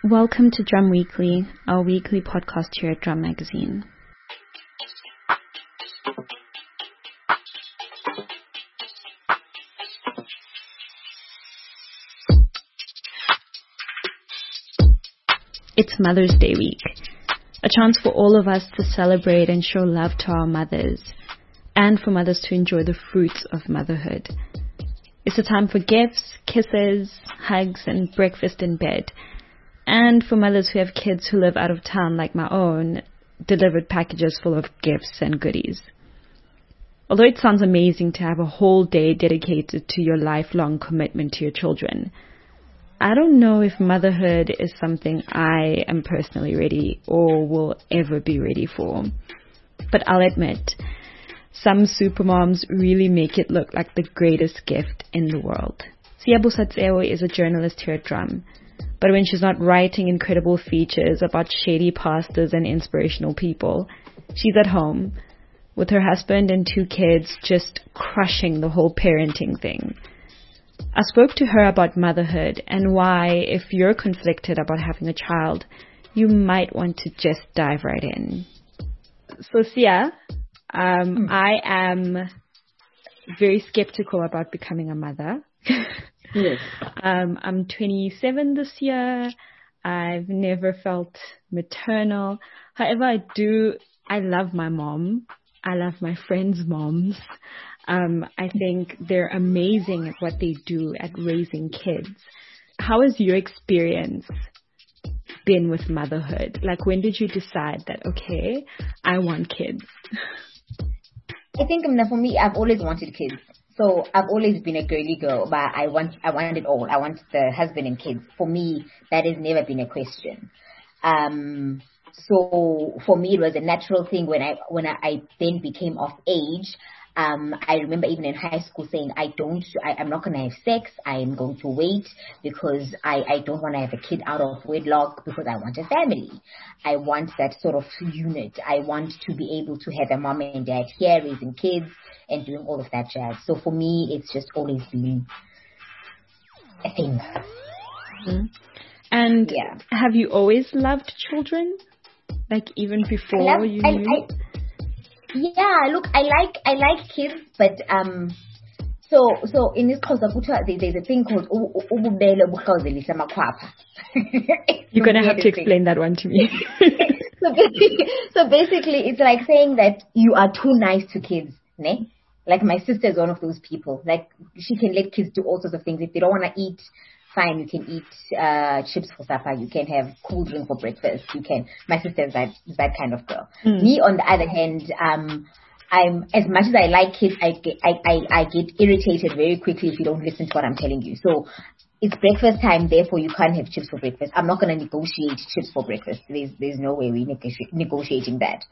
Welcome to Drum Weekly, our weekly podcast here at Drum Magazine. It's Mother's Day week, a chance for all of us to celebrate and show love to our mothers, and for mothers to enjoy the fruits of motherhood. It's a time for gifts, kisses, hugs, and breakfast in bed. And for mothers who have kids who live out of town like my own, delivered packages full of gifts and goodies. Although it sounds amazing to have a whole day dedicated to your lifelong commitment to your children, I don't know if motherhood is something I am personally ready or will ever be ready for. But I'll admit, some supermoms really make it look like the greatest gift in the world. Siyabusa Tsewo is a journalist here at Drum. But when she's not writing incredible features about shady pastors and inspirational people, she's at home with her husband and 2 kids, just crushing the whole parenting thing. I spoke to her about motherhood and why, if you're conflicted about having a child, you might want to just dive right in. So Sia, I am very skeptical about becoming a mother. Yes. I'm 27 this year. I've never felt maternal. However, I love my mom. I love my friends' moms. I think they're amazing at what they do at raising kids. How has your experience been with motherhood? Like, when did you decide that, okay, I want kids? I think for me, I've always wanted kids. So I've always been a girly girl, but I want it all. I want the husband and kids. For me, that has never been a question. So for me, it was a natural thing when I then became of age. I remember even in high school saying, I'm not going to have sex. I'm going to wait because I don't want to have a kid out of wedlock because I want a family. I want that sort of unit. I want to be able to have a mom and dad here raising kids and doing all of that jazz. So for me, it's just always been a thing. Mm-hmm. And have you always loved children? Like even before you knew? Yeah, look, I like kids, but so in this Xhosa there's a thing called ububele bukhawuzelisa amakhwapha. You're gonna have to explain that one to me. So basically, it's like saying that you are too nice to kids, ne? Like my sister is one of those people. Like she can let kids do all sorts of things. If they don't want to eat, fine, you can eat chips for supper. You can have cool drink for breakfast. You can. My sister is that kind of girl. Me, on the other hand, I'm as much as I like kids, I get irritated very quickly if you don't listen to what I'm telling you. So it's breakfast time, therefore you can't have chips for breakfast. I'm not going to negotiate chips for breakfast. There's no way we're negotiating that.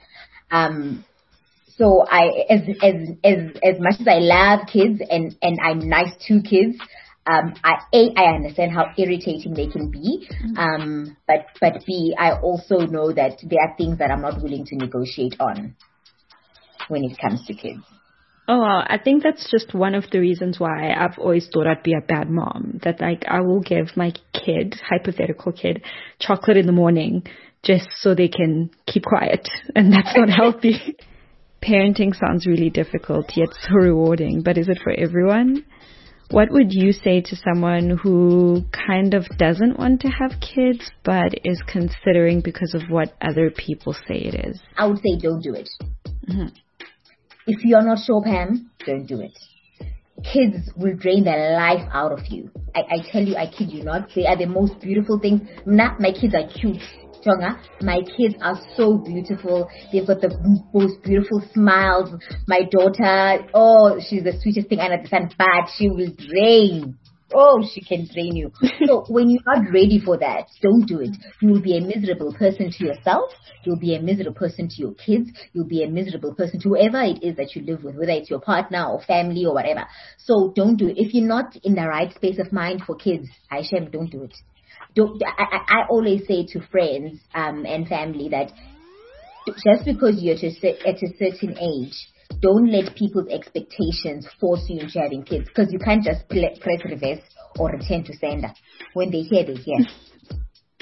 So as much as I love kids and I'm nice to kids, I understand how irritating they can be, but B, I also know that there are things that I'm not willing to negotiate on when it comes to kids. Oh, wow. I think that's just one of the reasons why I've always thought I'd be a bad mom. That like I will give my kid, hypothetical kid, chocolate in the morning just so they can keep quiet, and that's not healthy. Parenting sounds really difficult, yet so rewarding, but is it for everyone? What would you say to someone who kind of doesn't want to have kids, but is considering because of what other people say it is? I would say don't do it. Mm-hmm. If you're not sure, Pam, don't do it. Kids will drain the life out of you. I tell you, I kid you not. They are the most beautiful things. My kids are cute. Tonga, my kids are so beautiful. They've got the most beautiful smiles. My daughter, she's the sweetest thing under the sun, but she will drain. She can drain you. So when you're not ready for that, don't do it. You will be a miserable person to yourself. You'll be a miserable person to your kids. You'll be a miserable person to whoever it is that you live with, whether it's your partner or family or whatever. So don't do it. If you're not in the right space of mind for kids, Aisha, don't do it. I always say to friends and family that just because you're at a certain age, don't let people's expectations force you into having kids, because you can't just press reverse or return to sender. When they hear, they hear.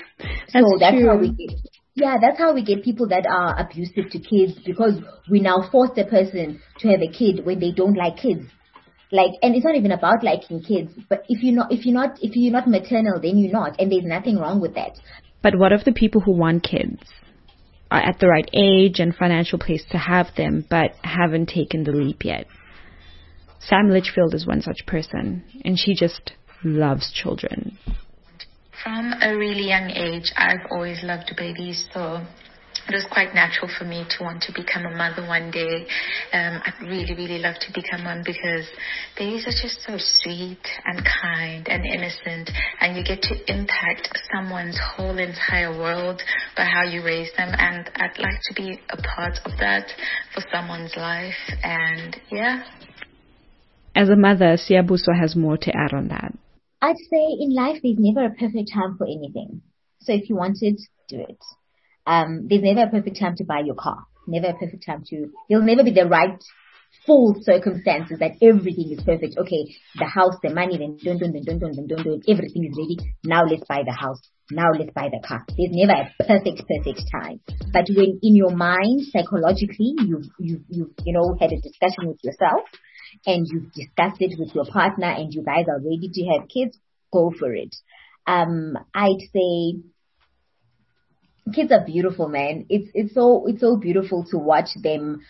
That's true. how we get. Yeah, that's how we get people that are abusive to kids, because we now force the person to have a kid when they don't like kids. Like, and it's not even about liking kids, but if you're not maternal, then you're not, and there's nothing wrong with that. But what of the people who want kids, are at the right age and financial place to have them, but haven't taken the leap yet? Sam Litchfield is one such person, and she just loves children. From a really young age, I've always loved babies, so it was quite natural for me to want to become a mother one day. I'd really, really love to become one, because babies are just so sweet and kind and innocent, and you get to impact someone's whole entire world by how you raise them, and I'd like to be a part of that for someone's life, and yeah. As a mother, Siyabuso has more to add on that. I'd say in life, there's never a perfect time for anything. So if you want it, do it. There's never a perfect time to buy your car. Never a perfect time there'll never be the right full circumstances that everything is perfect. Okay, the house, the money, then everything is ready. Now let's buy the house. Now let's buy the car. There's never a perfect time. But when in your mind, psychologically, you've had a discussion with yourself, and you've discussed it with your partner, and you guys are ready to have kids, go for it. I'd say kids are beautiful, man. It's so beautiful to watch them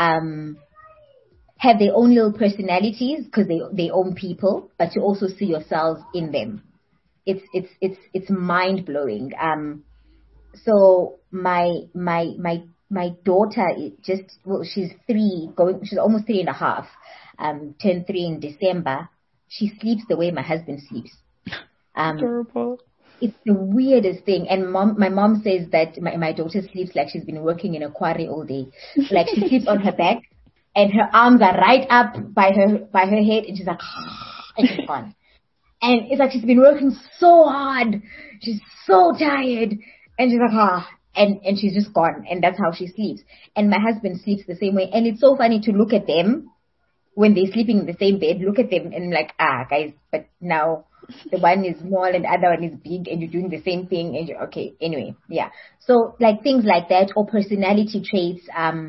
have their own little personalities, because they own people, but to also see yourselves in them. It's mind blowing. So my daughter she's almost 3.5. Turned 3 in December. She sleeps the way my husband sleeps. Adorable. It's the weirdest thing. And my mom says that my daughter sleeps like she's been working in a quarry all day. Like, she sleeps on her back, and her arms are right up by her head, and she's like, and she's gone. And it's like she's been working so hard. She's so tired, and she's like, and she's just gone. And that's how she sleeps. And my husband sleeps the same way. And it's so funny to look at them when they're sleeping in the same bed. Look at them and like, guys, but now the one is small and the other one is big, and you're doing the same thing, and okay, anyway, yeah. So like things like that, or personality traits.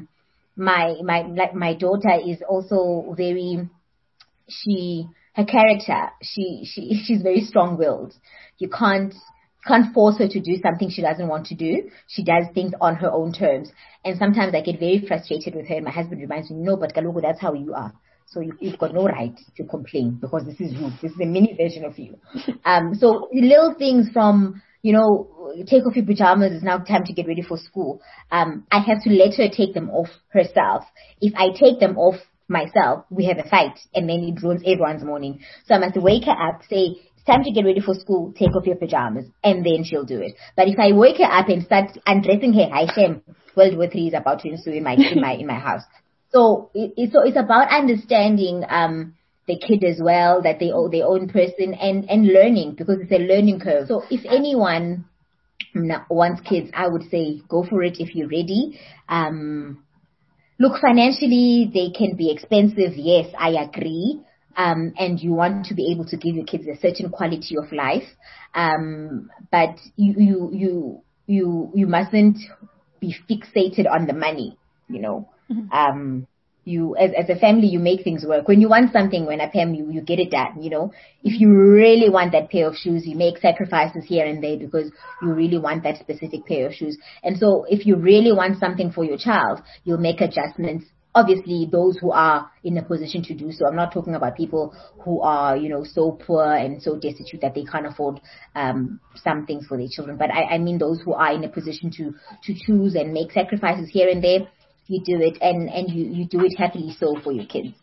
My daughter is also very, her character, she's very strong-willed. You can't force her to do something she doesn't want to do. She does things on her own terms. And sometimes I get very frustrated with her, and my husband reminds me, no, but Kalogo, that's how you are. So you've got no right to complain, because this is you. This is a mini version of you. So little things from, take off your pajamas, it's now time to get ready for school. I have to let her take them off herself. If I take them off myself, we have a fight, and then it ruins everyone's morning. So I must wake her up, say, it's time to get ready for school, take off your pajamas, and then she'll do it. But if I wake her up and start undressing her, hi Shem, World War III is about to ensue in my house. So it's about understanding the kid as well, that they are their own person, and learning, because it's a learning curve. So if anyone wants kids, I would say go for it if you're ready. Look, financially they can be expensive. Yes, I agree. And you want to be able to give your kids a certain quality of life. But you mustn't be fixated on the money, Mm-hmm. You as a family, you make things work. When you want something, when you get it done, If you really want that pair of shoes, you make sacrifices here and there because you really want that specific pair of shoes. And so if you really want something for your child, you'll make adjustments. Obviously, those who are in a position to do so. I'm not talking about people who are, so poor and so destitute that they can't afford some things for their children. But I mean those who are in a position to choose and make sacrifices here and there. You do it, and you do it happily so for your kids.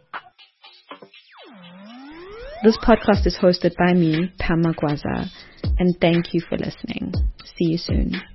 This podcast is hosted by me, Pam Magwaza, and thank you for listening. See you soon.